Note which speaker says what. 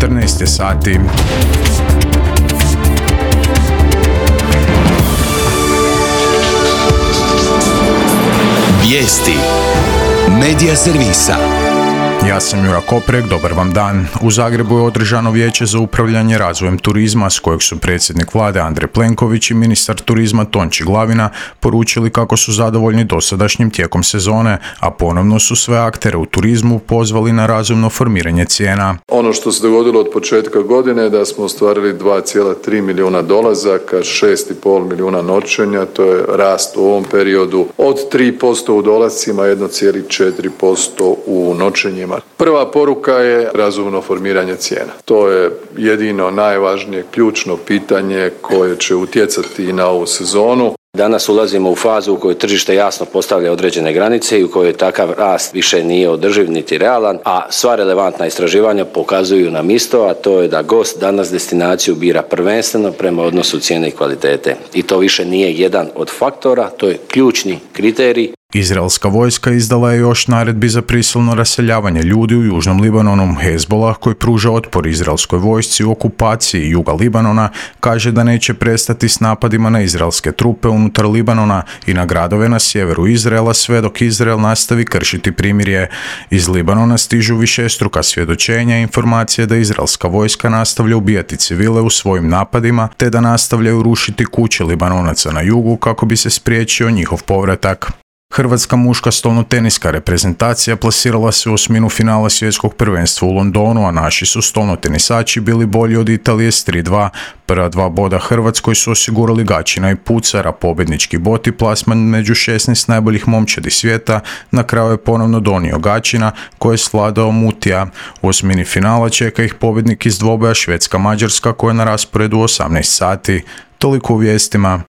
Speaker 1: 14 sati.
Speaker 2: Vijesti Medija servisa.
Speaker 1: Ja sam Jura Koprek, dobar vam dan. U Zagrebu je održano vijeće za upravljanje razvojem turizma s kojeg su predsjednik vlade Andrej Plenković i ministar turizma Tonči Glavina poručili kako su zadovoljni dosadašnjim tijekom sezone, a ponovno su sve aktere u turizmu pozvali na razumno formiranje cijena.
Speaker 3: Ono što se dogodilo od početka godine je da smo ostvarili 2,3 milijuna dolazaka, 6,5 milijuna noćenja, to je rast u ovom periodu od 3% u dolascima, 1,4% u noćenjima. Prva poruka je razumno formiranje cijena. To je jedino najvažnije ključno pitanje koje će utjecati na ovu sezonu.
Speaker 4: Danas ulazimo u fazu u kojoj tržište jasno postavlja određene granice i u kojoj takav rast više nije održiv niti realan, a sva relevantna istraživanja pokazuju nam isto, a to je da gost danas destinaciju bira prvenstveno prema odnosu cijene i kvalitete. I to više nije jedan od faktora, to je ključni kriterij.
Speaker 1: Izraelska vojska izdala je još naredbi za prisilno raseljavanje ljudi u južnom Libanonu. Hezbollah, koji pruža otpor izraelskoj vojsci u okupaciji juga Libanona, kaže da neće prestati s napadima na izraelske trupe unutar Libanona i na gradove na sjeveru Izraela sve dok Izrael nastavi kršiti primirje. Iz Libanona stižu višestruka svjedočenja i informacije da izraelska vojska nastavlja ubijati civile u svojim napadima te da nastavljaju rušiti kuće Libanonaca na jugu kako bi se spriječio njihov povratak. Hrvatska muška stolnoteniska reprezentacija plasirala se u osminu finala svjetskog prvenstva u Londonu, a naši su stolnotenisači bili bolji od Italije s 3:2. Prva 2 boda Hrvatskoj su osigurali Gačina i Pucar, a pobjednički bod i plasman među 16 najboljih momčadi svijeta na kraju je ponovno donio Gačina, koji je svladao Mutija. U osmini finala čeka ih pobjednik iz dvoboja Švedska-Mađarska koja je na rasporedu 18 sati. Toliko u vijestima.